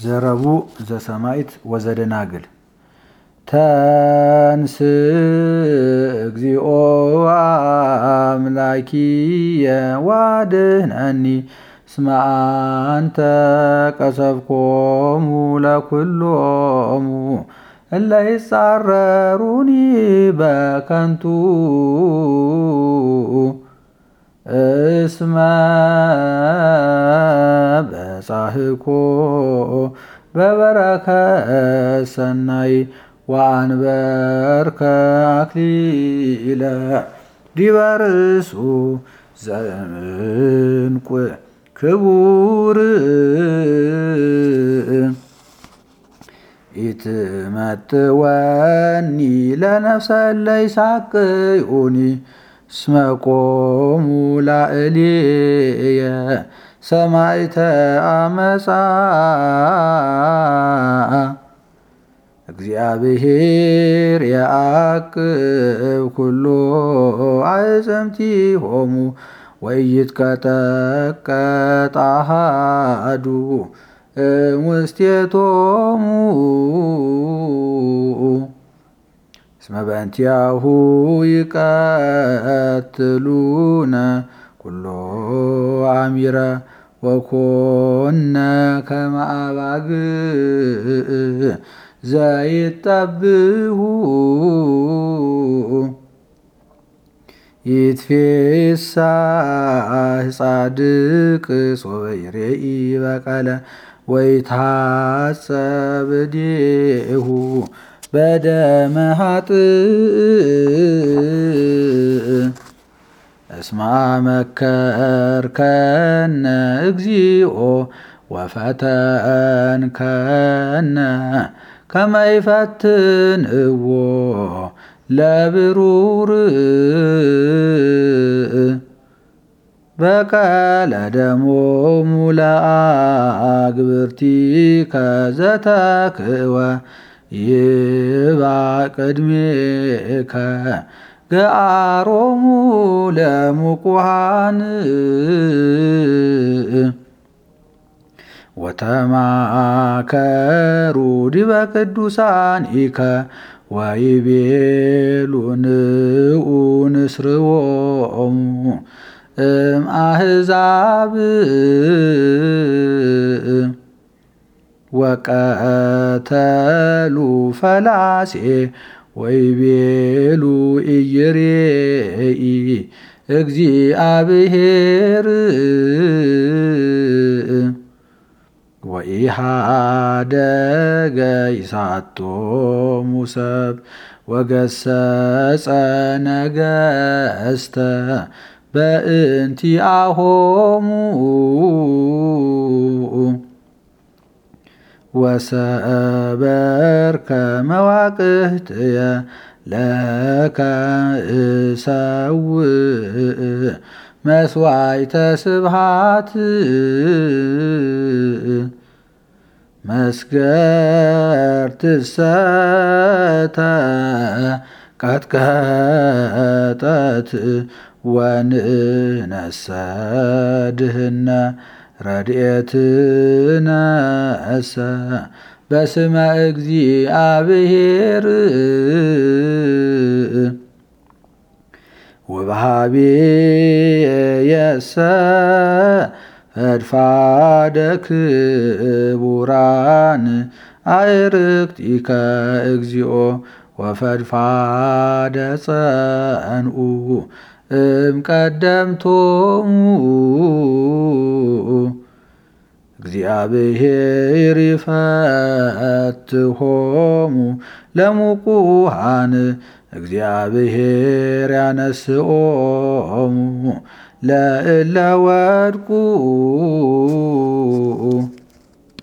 ዘረቡዕ ዘሰማዕት ወዘደናግል ተንስ እግዚኦ አምላኪየ ዋድኅነኒ እስመ አንተ ቀሰብኮሙ ለኵሎሙ እለ ይጻረሩኒ በከንቱ እስመ በጻሕኮ በበረከት ሰናይ ወአንበርከ አክሊለ ዲበ ርእሱ ዘዕንቍ ክቡር ኢትመጥወኒ ለነፍሰ እለ ይሣቅዩኒ እስመ ቆሙ ላዕሌየ ሰማዕተ አመፃ እግዚአብሔር የዐቅብ ኩሎ አዕጽምቲሆሙ ወኢይትቀጠቀጥ አሐዱ እምውስቴቶሙ እስመ በእንቲአሁ ይቀትሉነ ኩሎ አሚረ ወኮነ ከመ አባግዕ ዘይጠብሑ ይትፌሳህ ጻድቅ ሶበ ይሬኢ በቀለ ወይትሐጸብ እዴሁ በደመ ኃጥእ እስመ መከርከነ እግዚኦ ወፈተንከነ ከመ ይፈትንዎ ለብሩር በቀለ ደሞሙ ለአግብርቲከ ዘተክእወ ይባእ ቅድሜከ ገአሮሙ ለሙቁሃን ወተማከሩ ዲበ ቅዱሳኒከ ወይቤሉ ንዑ ንስርዎሙ እምአሕዛብ ወቀተሉ ፈላሴ ወይቤሉ ኢይሬኢ እግዚአብሔር ወኢሃደገ ይሳቶሙ ሰብ ወገሰጸ ነገሥተ በእንቲአሆሙ ወሰበርከ መዋቅህትየ ለከ እሰውእ መስዋዕተ ስብሐት መስገርትሰ ተቀጥቀጠት ወንእነሰ ድህነ ረድኤትነሰ በስመ እግዚአብሔር ወበኀቤየሰ ፈድፋደ ክቡራን አዕርክቲከ እግዚኦ ወፈድፋደ ጸንዑ እምቀደምቶሙ እግዚአብሔር ይፈትሖሙ ለሙቁሃን እግዚአብሔር ያነስኦሙ ለእለ ወድቁ